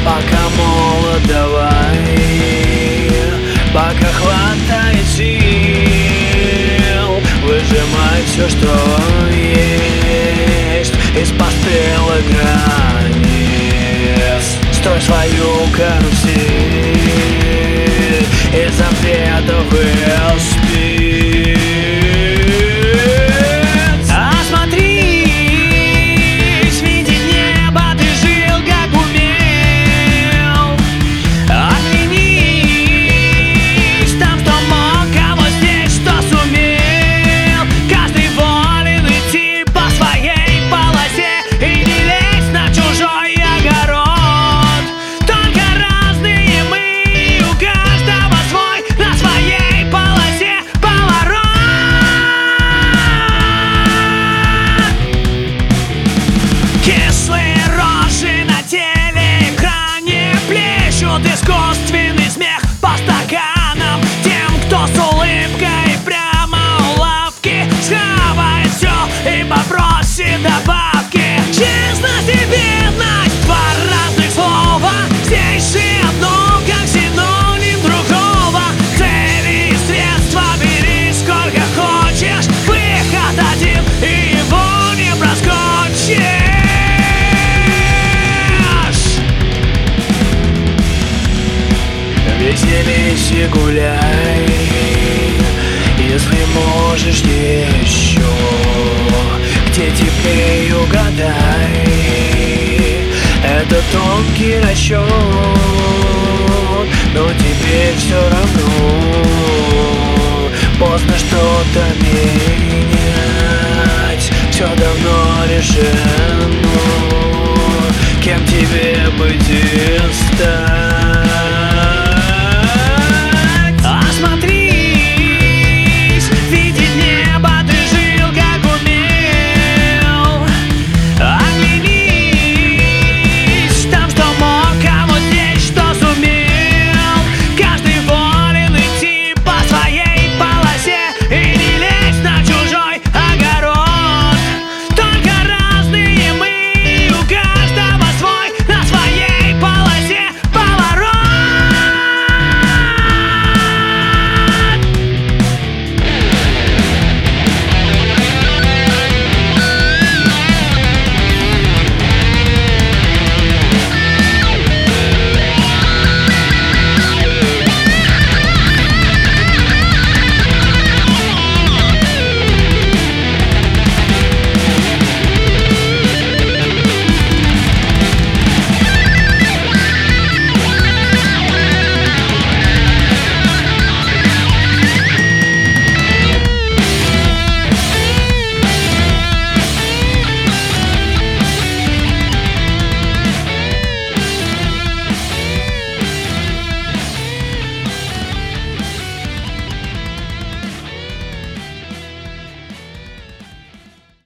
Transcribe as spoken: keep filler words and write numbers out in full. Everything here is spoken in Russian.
Пока молод, давай, пока хватает сил, выжимай все, что есть из постылых границ. Строй свою карусель из запретов и спиц. Осмотрись, видеть небо ты жил, как умел. Оглянись там, что мог, кого здесь, что сумел. Каждый волен идти по своей полосе и не лезть на чужой огород. Только разные мы, у каждого свой, на своей полосе поворот. Кислые рожи на телеэкране плещут искусственный смех по стаканам. Тем, кто с улыбкой прямо у лавки схавает все и попросит добавки. Честность и бедность, два разных слова, здесь же одно, как синоним другого. Цели и средства бери сколько хочешь, выход один и его не проскочишь. Веселись и гуляй, если можешь еще. Где теплее угадай, это тонкий расчет, но теперь все равно поздно что-то менять. Все давно решено, кем тебе быть и стать.